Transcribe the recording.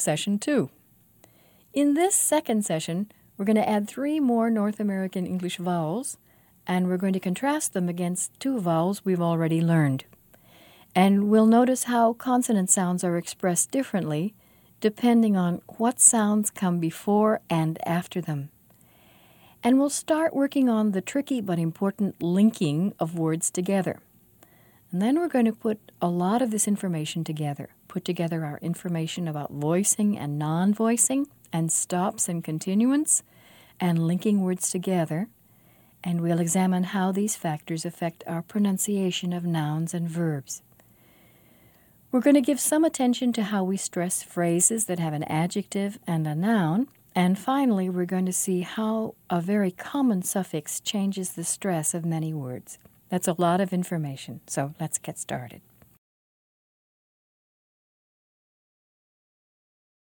session 2. In this second session, we're going to add 3 more North American English vowels, and we're going to contrast them against 2 vowels we've already learned. And we'll notice how consonant sounds are expressed differently depending on what sounds come before and after them. And we'll start working on the tricky but important linking of words together. And then we're going to put a lot of this information together, put together our information about voicing and non-voicing, and stops and continuance, and linking words together, and we'll examine how these factors affect our pronunciation of nouns and verbs. We're going to give some attention to how we stress phrases that have an adjective and a noun, and finally we're going to see how a very common suffix changes the stress of many words. That's a lot of information, so let's get started.